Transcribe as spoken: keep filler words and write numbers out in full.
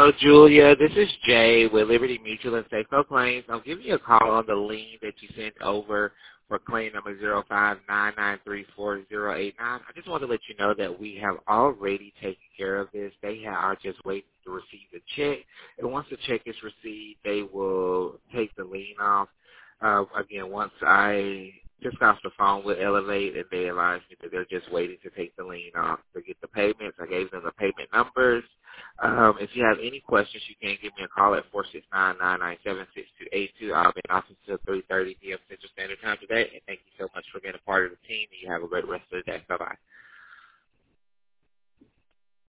Hello, Julia. This is Jay with Liberty Mutual and Safeco Claims. I'm giving you a call on the lien that you sent over for claim number zero five nine nine three four zero eight nine. I just want to let you know that we have already taken care of this. They are just waiting to receive the check. And once the check is received, they will take the lien off. Uh, again, once I just got off the phone with Elevate, and they advised me that they're just waiting to take the lien off to get the payments. I gave them the payment numbers. Um, if you have any questions, you can give me a call at four six nine, nine nine seven, six two eight two. I'll be in office until three thirty p.m. Central Standard Time today. And thank you so much for being a part of the team. And you have a great rest of the day. Bye-bye.